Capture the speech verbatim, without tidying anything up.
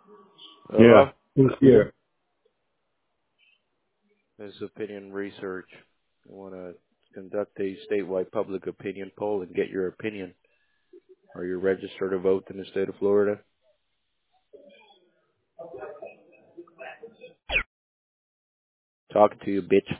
Yeah. Hello? Yeah. This is Opinion Research. I want to conduct a statewide public opinion poll and get your opinion. Are you registered to vote in the state of Florida? Talking to you, bitch.